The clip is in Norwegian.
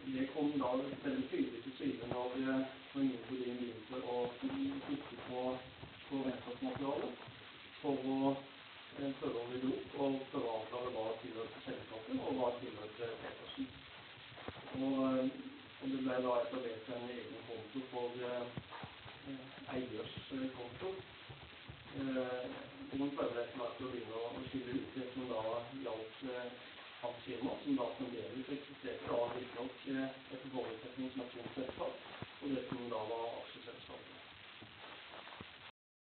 det kom da veldig tydelig til syne når ingen Bodin begynte å kikke på regnskapsmaterialet for å prøve å rydde opp og prøve å avklare hva tilhørte selskapet og hva tilhørte Petersen. Og det ble da etablert en egen konto for eiers konto. Noen prøvde etter hvert å begynne å skille ut det som da gjaldt hans firma,